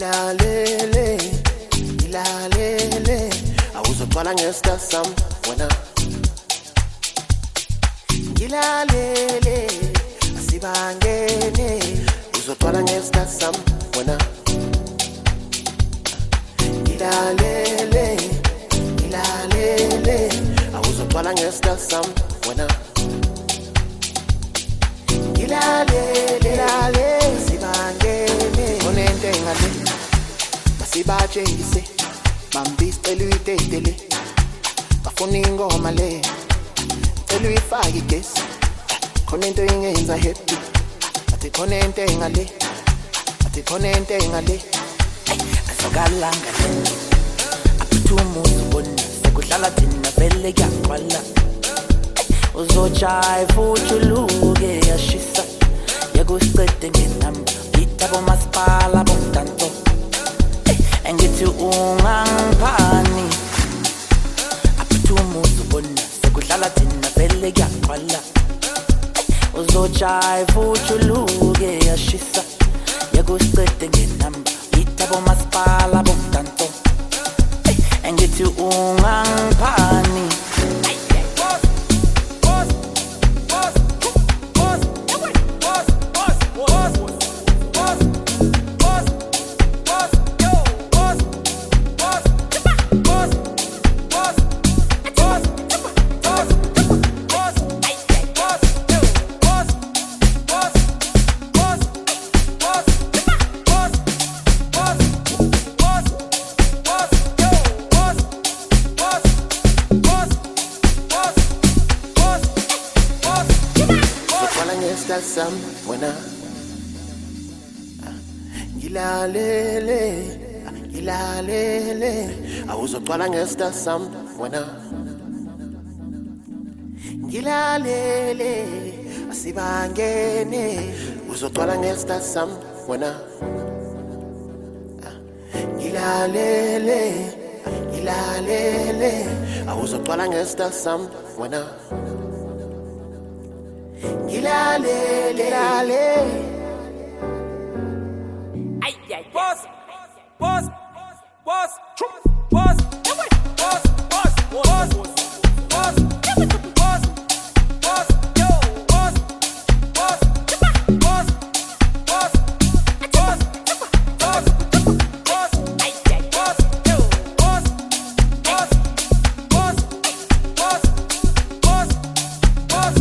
Ngilalele, ngilalele, awuzotwala ngesta sam wena. Ngilalele, asibangene, uzotwala ngesta sam wena. Ngilalele, ngilalele, awuzotwala ngesta sam wena. Ngilalele, sibangene, konente ngale, basibajengise, bambisicela uyitetele, bafuna ingoma le, cela uyifake igesi, konento ingenza happy, athi konente ngale, athi konente ngale, asokalanga le, aphuthuma uzibona, sekudlala thina vele kuyaqwala. Uzojive ujuluke yashisa yakusicede ngenami itabo masipala bomdanto engithi ungangiphani aphuthuma uzibona sekudlala thina vele kuyaqwala. Uzojive ujuluke yashisa yakusicede ngenami itabo masipala bomdanto engithi ungangiphani. Sam wena ngilalele ngilalele awuzocwala ngesta sam wena. Ngilalele asibangene uzocwala ngesta sam wena. Ngilalele ngilalele awuzocwala ngesta sam wena. Ngilalele, ay ay boss boss boss boss boss boss boss boss boss boss yo boss boss boss boss boss boss boss ay ay boss yo boss boss boss boss boss boss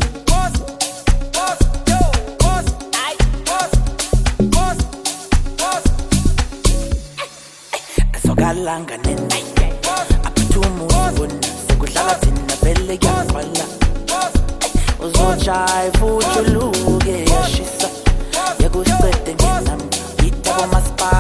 sokalanga nene aphuthuma uzibona sekudlala thina vele kuyaqwala. Uzojive ujuluke yashisa yakusicede ngenami itabo masipala